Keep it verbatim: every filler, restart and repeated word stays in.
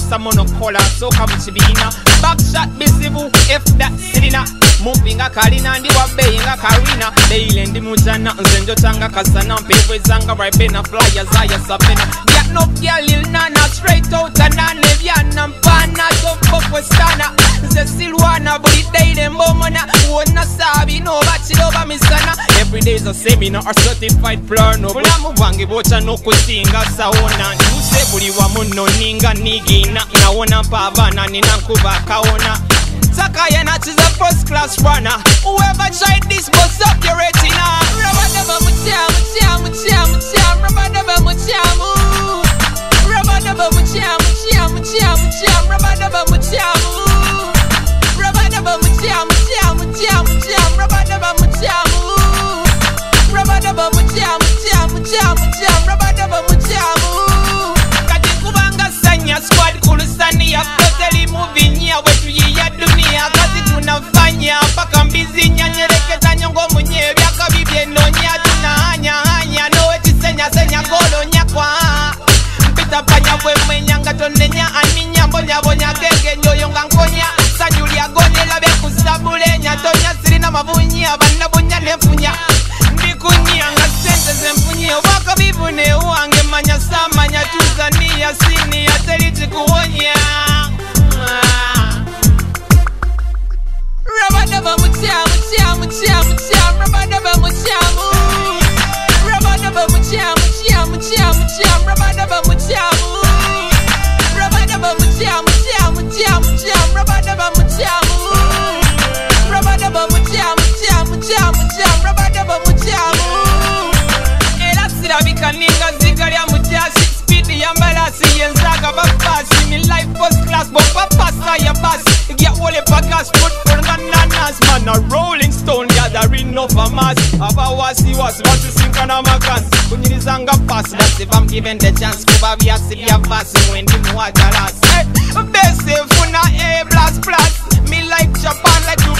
a monocolor, so come chibina. Backshot bisivu, if that sirina. Moving a Karina and the Wabay a Karina. They lend the Mujana and Zenjo Tanga Kasana. Paper Zanga, Ribena, Flyer, Zaya, Sabina. Get no Galil Nana, straight out and Nanevian and Pana, so Pokostana. The Silwana, but it day them Bomana. Wona Sabi, no Bachilova Misana. Every day's a seminar, a certified plurno. Bulamubangi, Bocha no Kusinga, Saona. You say, Buliwamuno, Ninga, Nigina, Nawana Pavana, Ninakuba, Kaona. Takayana is a first class runner. Whoever tried this, bust up your retina. Rabadaba muchamu, chamu, chamu, chamu. Rabadaba muchamu. Rabadaba muchamu, chamu, chamu, chamu. Rabadaba muchamu. Rabadaba muchamu, chamu, chamu, chamu. Rabadaba muchamu. Rabadaba muchamu, chamu, chamu, chamu. Rabadaba muchamu. Kati kubanga sanya squad kulusani ya koteli moving ya wetu ya dunia kazi tunafanya mpaka mbizi nyanyerekeza nyongo mwenye vyaka bibye nonya tunahanya hanya nowe tisenya senya golo nyakwa mpita panya we mwenyanga tonenya aninya mbonya bonya genge nyoyo ngankonya sanyuli agone labe kusabule nyatonya sirina mavunyi abana bonya nefunya mbikunya nga sente zemfunyi waka bibune uange manya samanya tuzania sini ya teriti kuhonya Rabadaba muchamu, chamu, chamu, chamu. Rabadaba muchamu. Rabadaba muchamu, chamu, chamu, chamu. Rabadaba muchamu. Rabadaba muchamu, chamu, chamu, chamu. Rabadaba muchamu. Rabadaba muchamu, chamu, chamu, chamu. Rabadaba muchamu. Ela sirabika ninga zigalia mujasi. Speed yambalasi yenzaga bafasi. Mi life first class, but papasa ya basi. Get all the packers put for nanas. Man a rolling stone gathering up a mass. Aba wasi wasi wasi sinkana makas. Kunyirizanga pass, that's if I'm given the chance. Kuba via city of fast when the water last. Best funa A plus plus. Me like Japan like you